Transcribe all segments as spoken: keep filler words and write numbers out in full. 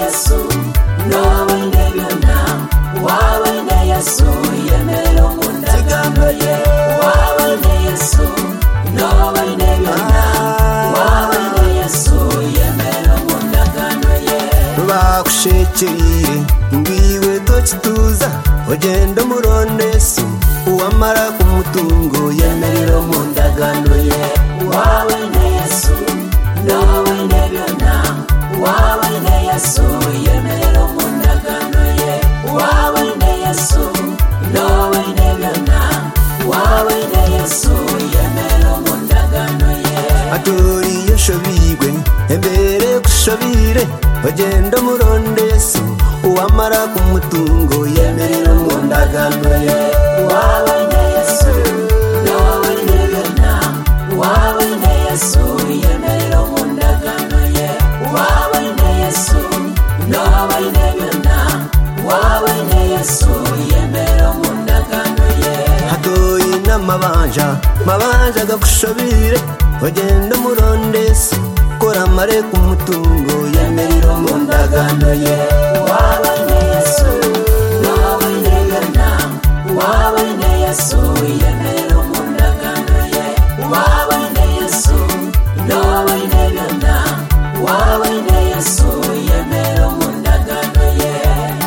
Yesu nawe nebyona wawe ne Yesu yemero mundagano ye wawe ne Yesu nawe nebyona wawe ne Yesu yemero mundagano ye bakushekeye ngiwe dokituza ogenda muronde Yesu uwamara kumutungo yemerero mundagano ye wawe ne Yesu nawe nebyona wawe ne Yesu yemero mundagano ye wawe ne Yesu nawe nebyona wawe ne Yesu yemero mundagano ye atori yeshobigwe embere kushobire ogenda muronde Yesu uwamara kumutungo yemerero mundagano ye wawe ne Yesu nawe nebyona wawe ne Yesu yemero mundagano ye wawe ne Yesu nawe nebyona wawe ne Yesu yemero mundagano ye hatoyi n'amabanja mabanja gakushobire ogenda muronde Yesu kora mare kumutungo yemerero mundagano ye wawe ne Yesu nawe nebyona wawe ne Yesu yemero mundagano ye wawe ne Yesu nawe nebyona wawe ne Yesu yemero mundagano ye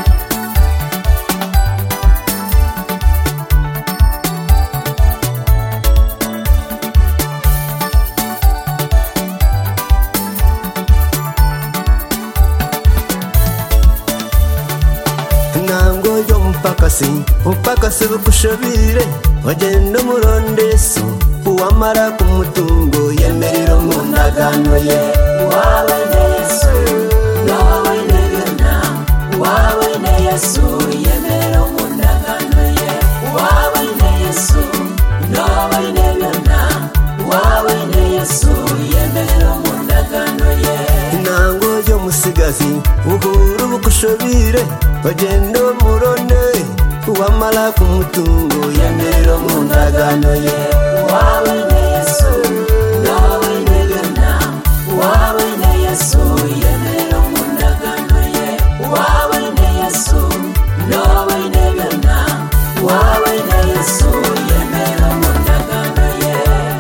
nango yo mpakasi mpakasi bukushobire ogenda muronde Yesu uwamara kumutungo yemerero mundagano ye wawe ne Yesu nawe nebyona wawe ne Yesu yemero mundagano ye wawe ne Yesu nawe nebyona wawe ne Yesu yemero mundagano ye nango yo musigazi uhuru bukushobire ogenda muronde uwamara kumutungo yemerero mundagano ye wawe ne Yesu nawe nebyona wawe ne Yesu yemero mundagano ye wawe ne Yesu nawe nebyona wawe ne Yesu yemero mundagano ye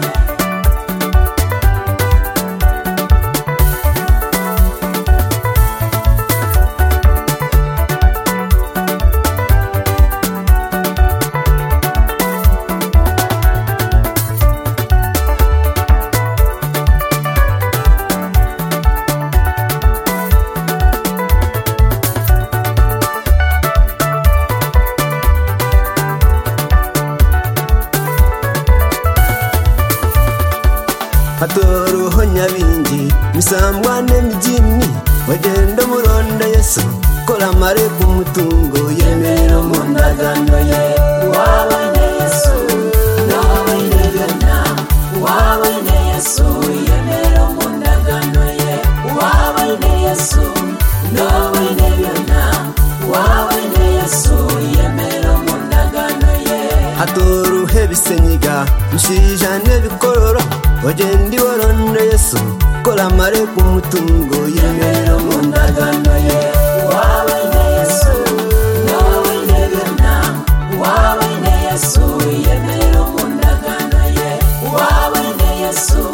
hatoruho nyabingi misambwa n'emijini ogenda muronde Yesu kora mare kumutungo yemerero mundagano ye wawe ne Yesu nawe nebyona wawe ne Yesu yemero mundagano ye wawe ne Yesu nawe nebyona wawe ne Yesu yemero mundagano ye hatoruhe bisenyiga mshija n'ebikororo ogenda waronde Yesu kora mare kumutungo yemerero mundagano ye wawe ne Yesu nawe nebyona wawe ne Yesu yemero mundagano ye wawe ne Yesu